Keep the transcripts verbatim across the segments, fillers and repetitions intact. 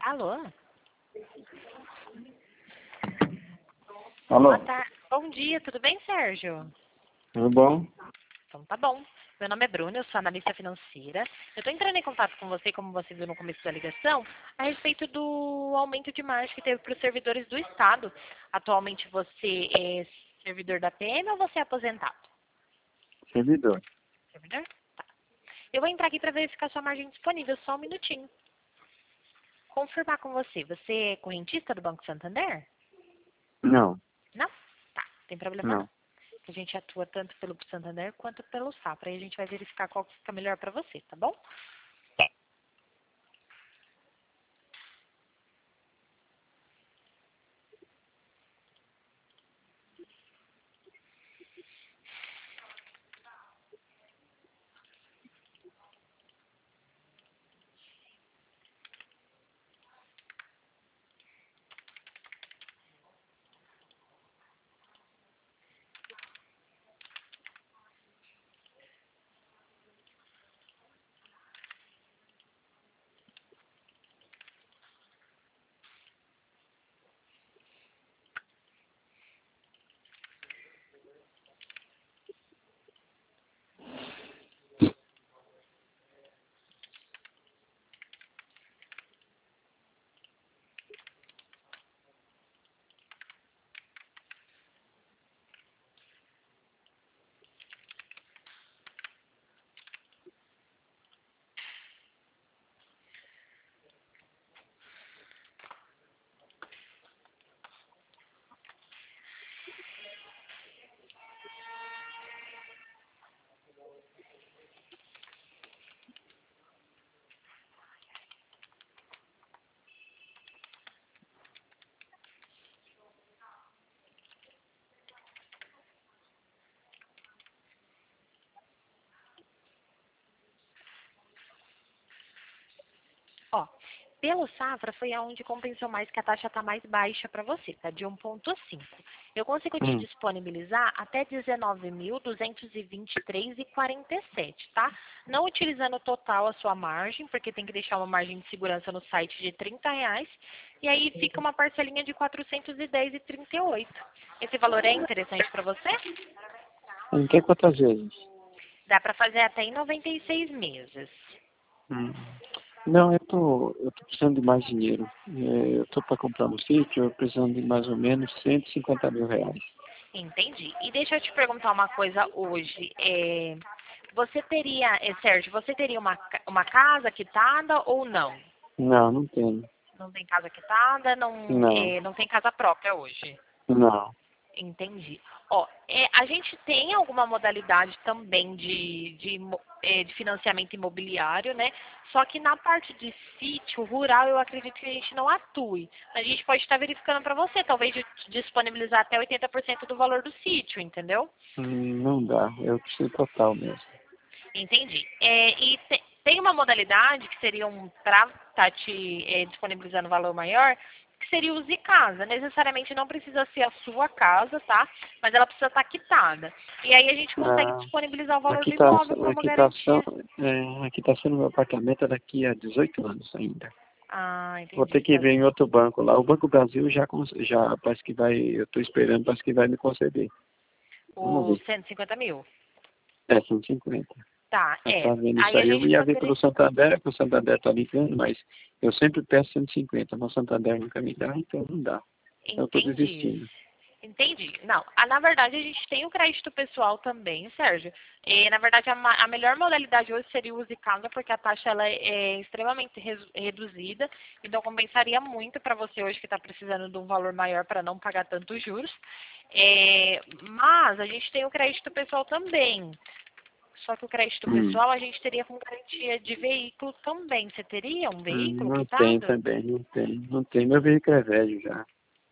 Alô? Alô? Boa tarde. Bom dia, tudo bem, Sérgio? Tudo bom? Então tá bom. Meu nome é Bruna, eu sou analista financeira. Eu estou entrando em contato com você, como você viu no começo da ligação, a respeito do aumento de margem que teve para os servidores do Estado. Atualmente você é servidor da P M ou você é aposentado? Servidor. Servidor? Tá. Eu vou entrar aqui para verificar sua margem disponível, só um minutinho. Confirmar com você, você é correntista do Banco Santander? Não, Não? Tá, tem problema não. não. A gente atua tanto pelo Santander quanto pelo Safra. Aí a gente vai verificar qual que fica melhor para você, tá bom? Ó, pelo Safra foi aonde compensou mais que a taxa está mais baixa para você, tá? De um ponto cinco. Eu consigo te Hum. disponibilizar até dezenove mil duzentos e vinte e três e quarenta e sete, tá? Não utilizando o total a sua margem, porque tem que deixar uma margem de segurança no site de trinta reais. E aí fica uma parcelinha de quatrocentos e dez e trinta e oito. Esse valor é interessante para você? Em que quantas vezes? Dá para fazer até em noventa e seis meses. Hum. Não, eu tô, eu tô precisando de mais dinheiro. É, eu tô para comprar um sítio, eu precisando de mais ou menos cento e cinquenta mil reais. Entendi. E deixa eu te perguntar uma coisa hoje. É, você teria, é, Sérgio, você teria uma, ca- uma casa quitada ou não? Não, não tenho. Não tem casa quitada, não, Não, é, não tem casa própria hoje. não. Entendi. Ó, é, a gente tem alguma modalidade também de, de, imo- é, de financiamento imobiliário, né? Só que na parte de sítio rural eu acredito que a gente não atue. A gente pode estar verificando para você, talvez de- disponibilizar até oitenta por cento do valor do sítio, entendeu? Hum, Não dá. Eu preciso total mesmo. Entendi. É, e te- tem uma modalidade que seria um para estar te é, disponibilizando valor maior, que seria o Use Casa. Necessariamente não precisa ser a sua casa, tá? Mas ela precisa estar quitada. E aí a gente consegue Ah, disponibilizar o a valor do imóvel quitação, a como quitação, garantia. é, a quitação do meu apartamento é daqui a dezoito anos ainda. Ah, Vou ter entendi. que Tá. ver em outro banco lá. O Banco Brasil já, cons- já parece que vai, eu estou esperando, parece que vai me conceder. Vamos O ver. cento e cinquenta mil? É, cento e cinquenta. Tá, Eu é. estava vendo isso Aí a aí. Eu gente ia ver poderia. pelo Santander, porque o Santander está ligando, mas eu sempre peço cento e cinquenta, mas o Santander nunca me dá, então não dá. Então eu estou Entendi. desistindo. Entendi. Não, ah, na verdade a gente tem o crédito pessoal também, Sérgio. E, na verdade, a, ma- a melhor modalidade hoje seria o Use Casa, porque a taxa ela é, é extremamente res- reduzida, então compensaria muito para você hoje que está precisando de um valor maior para não pagar tantos juros. É, mas a gente tem o crédito pessoal também. Só que o crédito Hum. pessoal a gente teria com garantia de veículo também. Você teria um Hum, veículo Não tem quitado? também, não tem. Não tem. Meu veículo é velho já.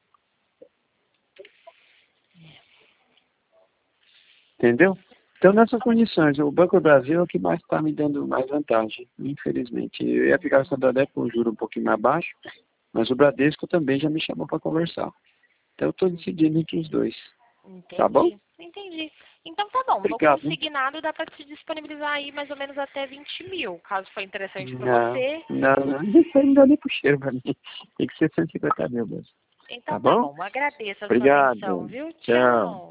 Entendeu? Então, nessas condições, o Banco do Brasil é o que mais está me dando mais vantagem, infelizmente. Eu ia ficar no Santander com um juro um pouquinho mais baixo, mas o Bradesco também já me chamou para conversar. Então, eu estou decidindo entre os dois. Tá bom? Entendi, entendi. Então tá bom, Obrigado. no consignado dá para te disponibilizar aí mais ou menos até vinte mil, caso for interessante para Não, você. não, não, isso aí não dá nem pro cheiro pra mim. Tem que ser cento e cinquenta mil mesmo. Então Tá tá bom? bom, agradeço a sua Obrigado. atenção, viu? Tchau. Tchau.